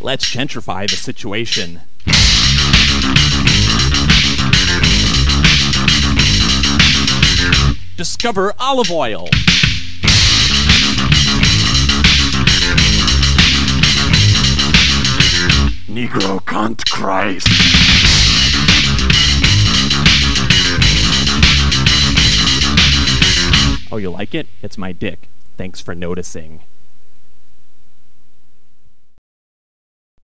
Let's gentrify the situation. Discover olive oil. Negro cunt Christ. Oh, you like it? It's my dick. Thanks for noticing.